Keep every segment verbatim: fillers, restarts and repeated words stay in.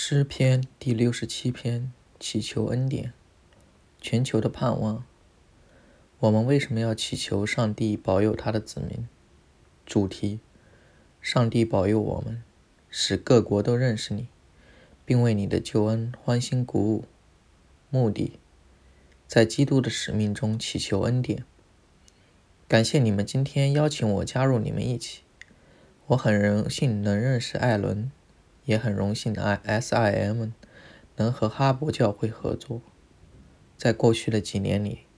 诗篇第六十七篇，祈求恩典，全球的盼望。我们为什么要祈求上帝保佑他的子民？主题：上帝保佑我们，使各国都认识你，并为你的救恩欢欣鼓舞。目的：在基督的使命中祈求恩典。感谢你们今天邀请我加入你们一起。我很荣幸能认识艾伦，也很荣幸 S I M 能和哈勃教会合作。在过去的几年里，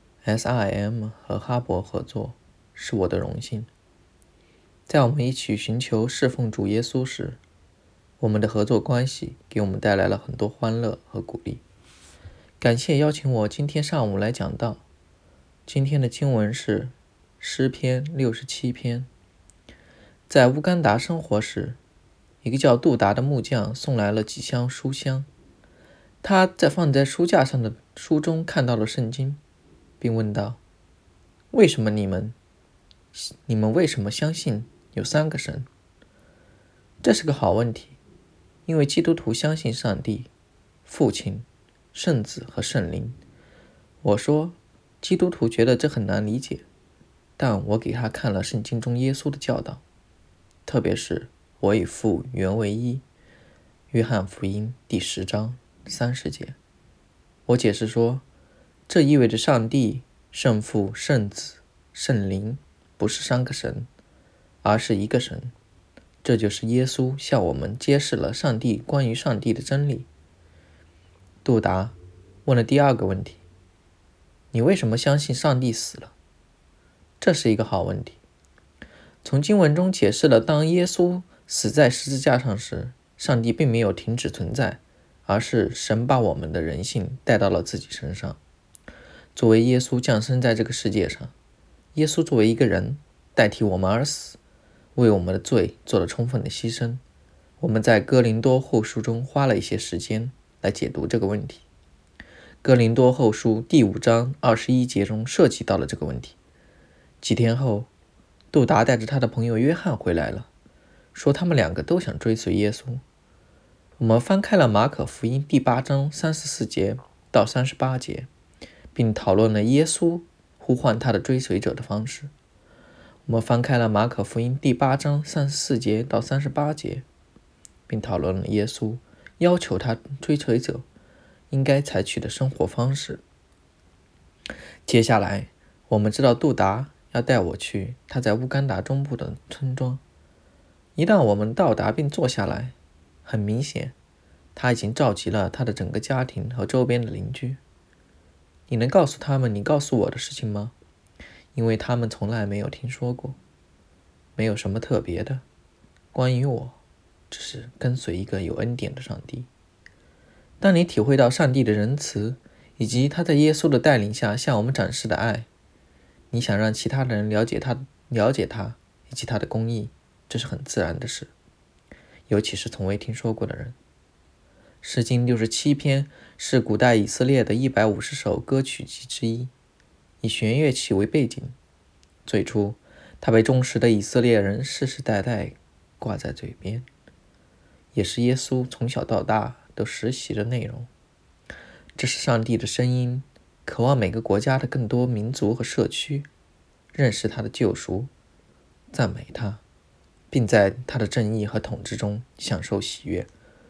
S I M 和哈勃合作是我的荣幸。在我们一起寻求侍奉主耶稣时，我们的合作关系给我们带来了很多欢乐和鼓励。感谢邀请我今天上午来讲道。今天的经文是诗篇六十七篇。在乌干达生活时，一个叫杜达的木匠送来了几箱书箱。他在放在书架上的书中看到了圣经，并问道：为什么你们你们为什么相信有三个神？这是个好问题，因为基督徒相信上帝、父亲、圣子和圣灵。我说基督徒觉得这很难理解，但我给他看了圣经中耶稣的教导，特别是我以父原为一，约翰福音第十章三十节。我解释说，这意味着上帝、圣父、圣子、圣灵不是三个神，而是一个神。这就是耶稣向我们揭示了上帝关于上帝的真理。杜达问了第二个问题：你为什么相信上帝死了？这是一个好问题。从经文中解释了，当耶稣死在十字架上时，上帝并没有停止存在，而是神把我们的人性带到了自己身上。作为耶稣降生在这个世界上，耶稣作为一个人代替我们而死，为我们的罪做了充分的牺牲。我们在哥林多后书中花了一些时间来解读这个问题。哥林多后书第五章二十一节中涉及到了这个问题。几天后，杜达带着他的朋友约翰回来了，说他们两个都想追随耶稣。我们翻开了马可福音第八章三十四节到三十八节，并讨论了耶稣呼唤他的追随者的方式。我们翻开了马可福音第八章三十四节到三十八节，并讨论了耶稣要求他追随者应该采取的生活方式。接下来，我们知道杜达要带我去他在乌干达中部的村庄。一旦我们到达并坐下来，很明显，他已经召集了他的整个家庭和周边的邻居。你能告诉他们你告诉我的事情吗？因为他们从来没有听说过。没有什么特别的，关于我，只是跟随一个有恩典的上帝。当你体会到上帝的仁慈，以及他在耶稣的带领下向我们展示的爱，你想让其他的人了解他，了解他以及他的公义，这是很自然的事，尤其是从未听说过的人。诗经六十七篇是古代以色列的一百五十首歌曲集之一，以弦乐器为背景。最初，它被忠实的以色列人世世代代挂在嘴边，也是耶稣从小到大都实习的内容。这是上帝的声音，渴望每个国家的更多民族和社区认识他的救赎，赞美他，并在他的正义和统治中享受喜悦。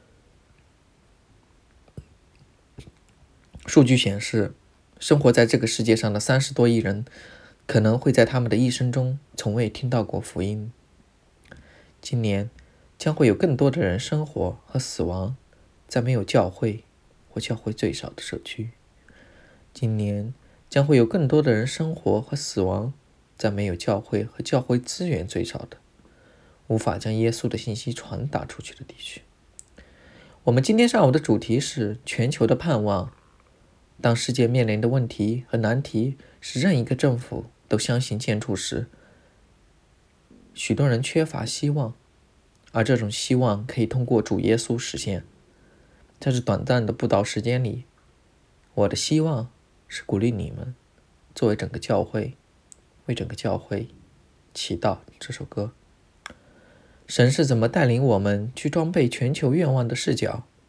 数据显示，生活在这个世界上的三十多亿人可能会在他们的一生中从未听到过福音。今年将会有更多的人生活和死亡在没有教会或教会最少的社区。今年将会有更多的人生活和死亡在没有教会和教会资源最少的，无法将耶稣的信息传达出去的地区。我们今天上午的主题是全球的盼望。当世界面临的问题和难题使任一个政府都相形见绌时，许多人缺乏希望，而这种希望可以通过主耶稣实现。在这短暂的布道时间里，我的希望是鼓励你们作为整个教会，为整个教会祈祷这首歌。神是怎么带领我们去装备全球愿望的视角，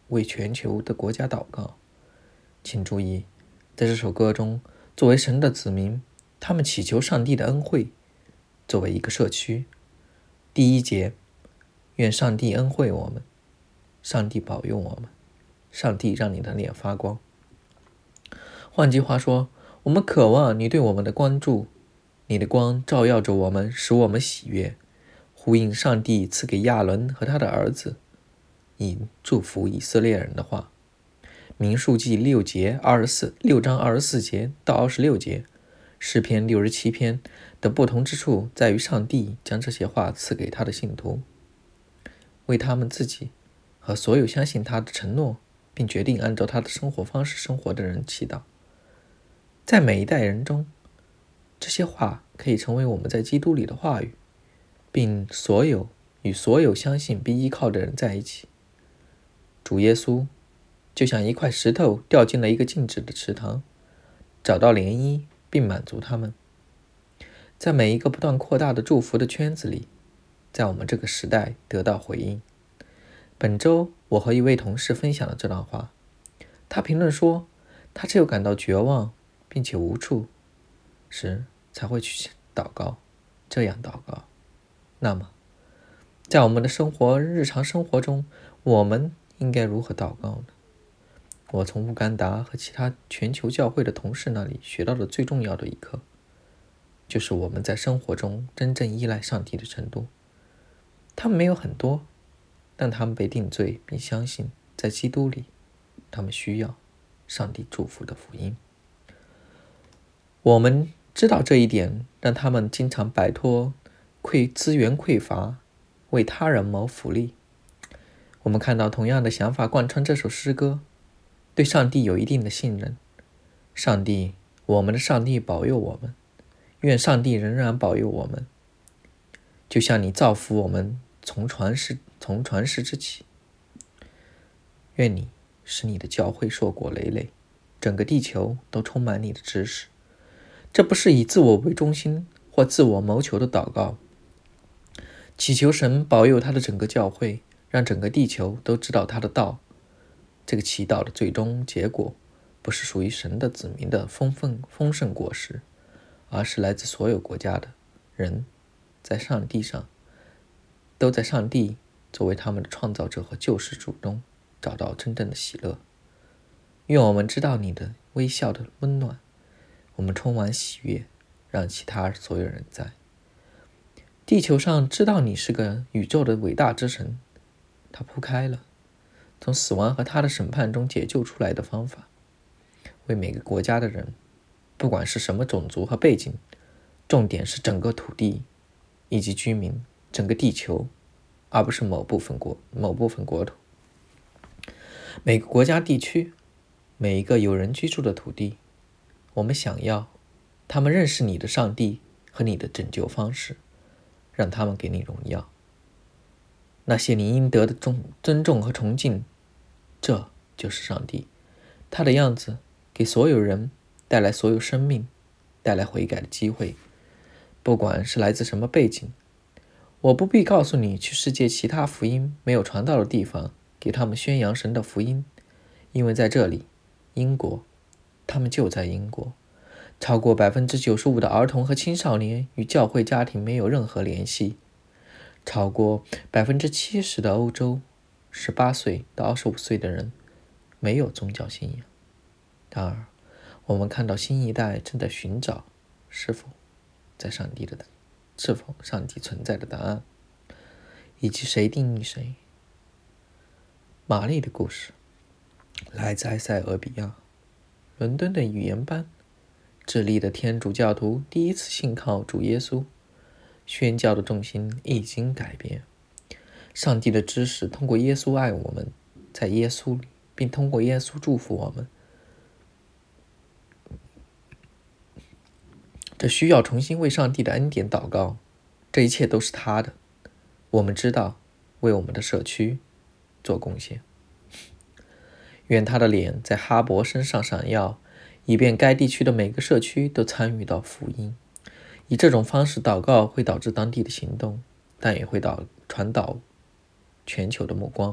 为全球的国家祷告。请注意，在这首歌中，作为神的子民，他们祈求上帝的恩惠。作为一个社区，第一节，愿上帝恩惠我们，上帝保佑我们，上帝让你的脸发光。换句话说，我们渴望你对我们的关注，你的光照耀着我们，使我们喜悦，呼应上帝赐给亚伦和他的儿子以祝福以色列人的话。民数记六节二十四六章二十四节到二十六节，诗篇六十七篇的不同之处在于，上帝将这些话赐给他的信徒，为他们自己和所有相信他的承诺并决定按照他的生活方式生活的人祈祷。在每一代人中，这些话可以成为我们在基督里的话语，并所有与所有相信并依靠的人在一起。主耶稣就像一块石头掉进了一个静止的池塘，找到涟漪并满足他们。在每一个不断扩大的祝福的圈子里，在我们这个时代得到回应。本周我和一位同事分享了这段话，他评论说，他只有感到绝望并且无助时才会去祷告，这样祷告。那么在我们的生活日常生活中，我们应该如何祷告呢？我从乌干达和其他全球教会的同事那里学到的最重要的一课，就是我们在生活中真正依赖上帝的程度。他们没有很多，但他们被定罪并相信在基督里，他们需要上帝祝福的福音。我们知道这一点，让他们经常摆脱匮资源匮乏，为他人谋福利。我们看到同样的想法贯穿这首诗歌，对上帝有一定的信任。上帝，我们的上帝保佑我们，愿上帝仍然保佑我们，就像你造福我们从传世从传世之起。愿你使你的教会硕果累累，整个地球都充满你的知识。这不是以自我为中心或自我谋求的祷告，祈求神保佑他的整个教会，让整个地球都知道他的道。这个祈祷的最终结果不是属于神的子民的丰盛丰盛果实，而是来自所有国家的人在上帝上都在上帝作为他们的创造者和救世主中找到真正的喜乐。愿我们知道你的微笑的温暖，我们充满喜悦，让其他所有人在地球上知道你是个宇宙的伟大之神。他铺开了从死亡和他的审判中解救出来的方法，为每个国家的人，不管是什么种族和背景，重点是整个土地以及居民，整个地球，而不是某部分国某部分国土。每个国家地区，每一个有人居住的土地，我们想要他们认识你的上帝和你的拯救方式，让他们给你荣耀。那些你应得的尊重和崇敬，这就是上帝，他的样子给所有人带来所有生命，带来悔改的机会，不管是来自什么背景。我不必告诉你去世界其他福音没有传到的地方，给他们宣扬神的福音，因为在这里，英国，他们就在英国，超过 百分之九十五 的儿童和青少年与教会家庭没有任何联系，超过 百分之七十 的欧洲十八岁到二十五岁的人没有宗教信仰。然而，我们看到新一代正在寻找是否在上帝的是否上帝存在的答案，以及谁定义谁。玛丽的故事来自埃塞俄比亚，伦敦的语言班，智利的天主教徒第一次信靠主耶稣，宣教的重心已经改变。上帝的知识通过耶稣爱我们，在耶稣里，并通过耶稣祝福我们。这需要重新为上帝的恩典祷告，这一切都是他的。我们知道为我们的社区做贡献。愿他的脸在哈勃身上闪耀，以便该地区的每个社区都参与到福音。以这种方式祷告会导致当地的行动，但也会导传导全球的目光。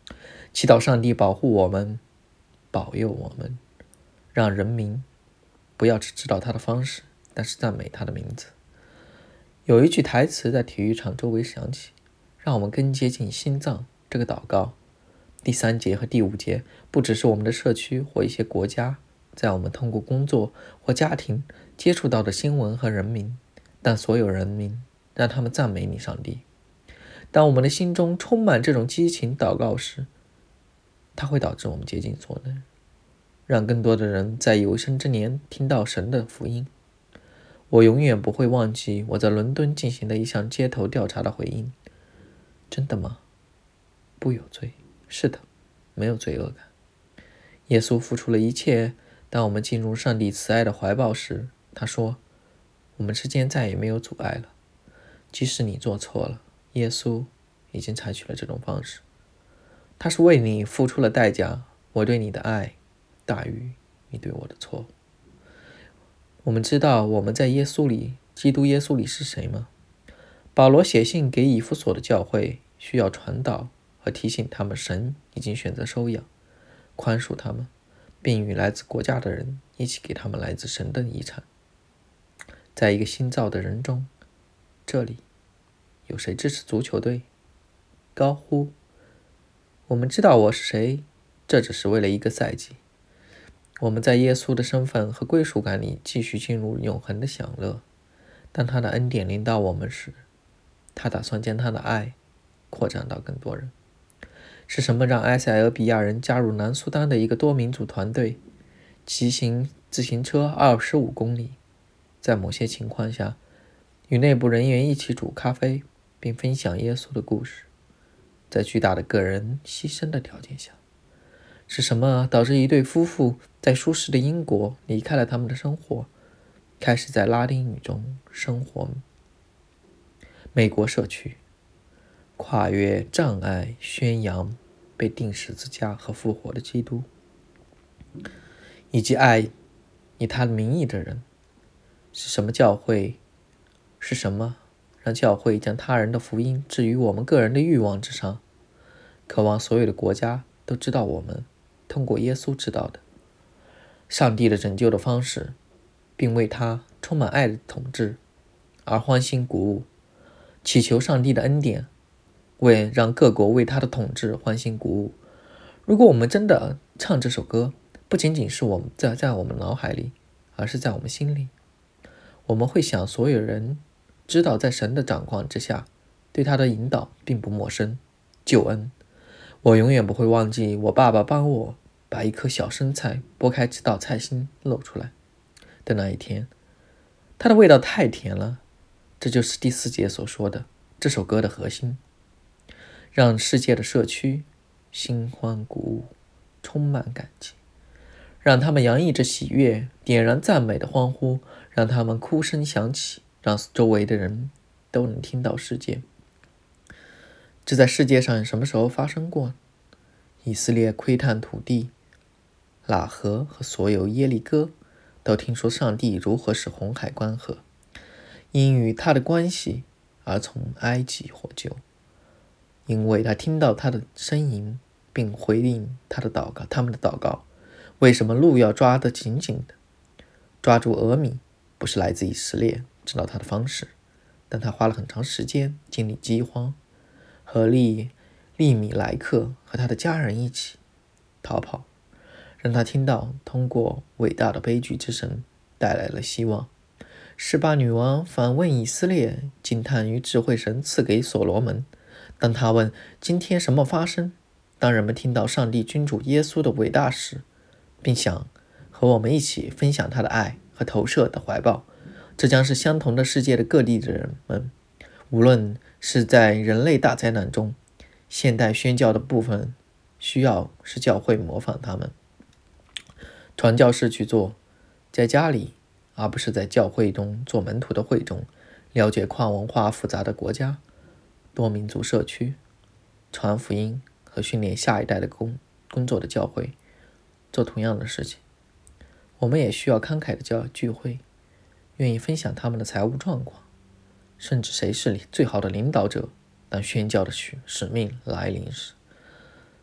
祈祷上帝保护我们，保佑我们，让人民不要只知道他的方式，但是赞美他的名字。有一句台词在体育场周围响起，让我们更接近心脏这个祷告。第三节和第五节不只是我们的社区或一些国家，在我们通过工作或家庭接触到的新闻和人民，但所有人民让他们赞美你，上帝。当我们的心中充满这种激情祷告时，它会导致我们竭尽所能，让更多的人在有生之年听到神的福音。我永远不会忘记我在伦敦进行的一项街头调查的回应。真的吗？不有罪。是的，没有罪恶感。耶稣付出了一切。当我们进入上帝慈爱的怀抱时，他说，我们之间再也没有阻碍了。即使你做错了，耶稣已经采取了这种方式。他是为你付出了代价。我对你的爱大于你对我的错。我们知道我们在耶稣里，基督耶稣里是谁吗？保罗写信给以弗所的教会，需要传导和提醒他们，神已经选择收养、宽恕他们，并与来自国家的人一起给他们来自神的遗产。在一个新造的人中，这里有谁支持足球队？高呼，我们知道我是谁，这只是为了一个赛季。我们在耶稣的身份和归属感里继续进入永恒的享乐。当他的恩典临到我们时，他打算将他的爱扩展到更多人。是什么让埃塞俄比亚人加入南苏丹的一个多民族团队，骑行自行车二十五公里，在某些情况下与内部人员一起煮咖啡，并分享耶稣的故事，在巨大的个人牺牲的条件下？是什么导致一对夫妇在舒适的英国离开了他们的生活，开始在拉丁语中生活？美国社区跨越障碍宣扬被钉十字架和复活的基督，以及爱以他的名义的人。是什么教会是什么让教会将他人的福音置于我们个人的欲望之上，渴望所有的国家都知道我们通过耶稣知道的上帝的拯救的方式，并为他充满爱的统治而欢欣鼓舞，祈求上帝的恩典，为让各国为他的统治欢欣鼓舞。如果我们真的唱这首歌，不仅仅是我们在在我们脑海里，而是在我们心里，我们会想所有人知道在神的掌控之下，对他的引导并不陌生。救恩，我永远不会忘记我爸爸帮我把一颗小生菜剥开直到菜心露出来的那一天，它的味道太甜了。这就是第四节所说的这首歌的核心，让世界的社区心欢鼓舞，充满感激，让他们洋溢着喜悦，点燃赞美的欢呼，让他们哭声响起，让周围的人都能听到事件。这在世界上什么时候发生过？以色列窥探土地，喇合和所有耶利哥都听说上帝如何使红海关合，因与他的关系而从埃及获救，因为他听到他的呻吟，并回应他的祷告，他们的祷告。为什么鹿要抓得紧紧的？抓住俄米不是来自以色列知道他的方式，但他花了很长时间经历饥荒，和利利米莱克和他的家人一起逃跑，让他听到通过伟大的悲剧之神带来了希望。示巴女王反问以色列，惊叹于智慧神赐给所罗门。当他问今天什么发生，当人们听到上帝君主耶稣的伟大时，并想和我们一起分享他的爱和投射的怀抱，这将是相同的世界的各地的人们，无论是在人类大灾难中，现代宣教的部分需要是教会模仿他们，传教士去做，在家里而不是在教会中做门徒的会中，了解跨文化复杂的国家、多民族社区，传福音和训练下一代的工工作的教会做同样的事情。我们也需要慷慨的教聚会，愿意分享他们的财务状况，甚至谁是最好的领导者。当宣教的使命来临时，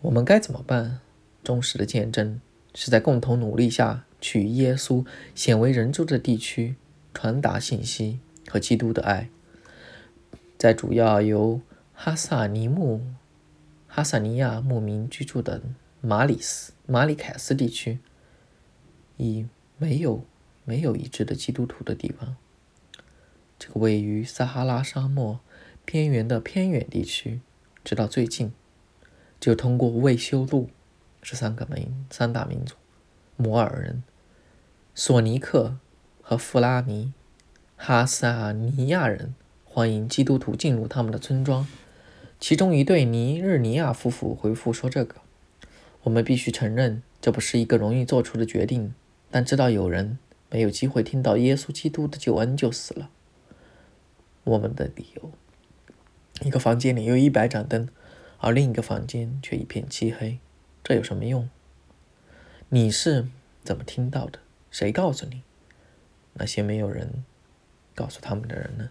我们该怎么办？忠实的见证是在共同努力下，去耶稣鲜为人知的地区传达信息和基督的爱。在主要由哈萨尼木、哈萨尼亚牧民居住的马里斯、马里凯斯地区，已没有没有一致的基督徒的地方。这个位于撒哈拉沙漠边缘的偏远地区，直到最近，就通过未修路，这三个民三大民族摩尔人、索尼克和富拉尼哈萨尼亚人欢迎基督徒进入他们的村庄。其中一对尼日尼亚夫妇回复说：“这个，我们必须承认，这不是一个容易做出的决定，但知道有人没有机会听到耶稣基督的救恩就死了。我们的理由，一个房间里有一百盏灯，而另一个房间却一片漆黑，这有什么用？你是怎么听到的？谁告诉你？那些没有人告诉他们的人呢？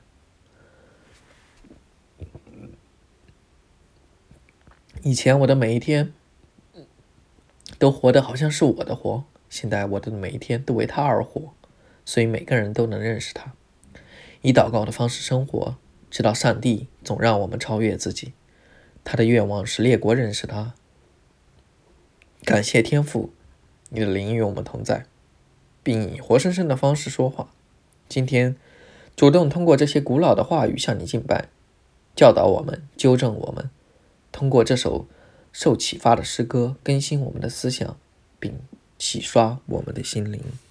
以前我的每一天都活得好像是我的活，现在我的每一天都为他而活，所以每个人都能认识他。以祷告的方式生活，直到上帝总让我们超越自己。他的愿望是列国认识他。感谢天父，你的灵与我们同在，并以活生生的方式说话。今天主动通过这些古老的话语向你敬拜，教导我们，纠正我们，通过这首受启发的诗歌更新我们的思想，并洗刷我们的心灵。